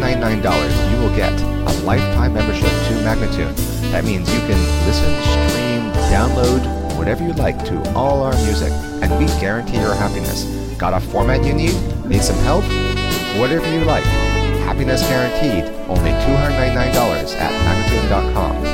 $299, you will get a lifetime membership to Magnatune. That means you can listen, stream, download, whatever you like to all our music, and we guarantee your happiness. Got a format you need? Need some help? Whatever you like. Happiness guaranteed. Only $299 at Magnatune.com.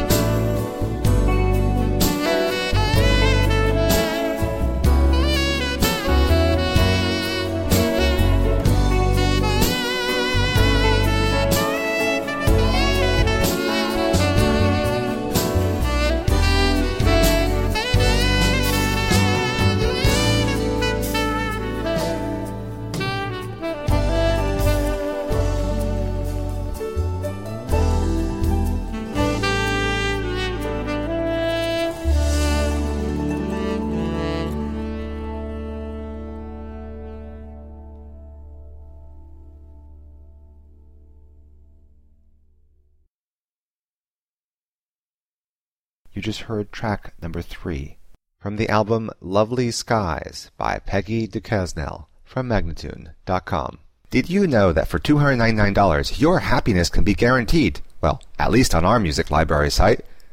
You just heard track number 3 from the album Lovely Skies by Peggy Duquesnel from Magnatune.com. Did you know that for $299 your happiness can be guaranteed? Well, at least on our music library site.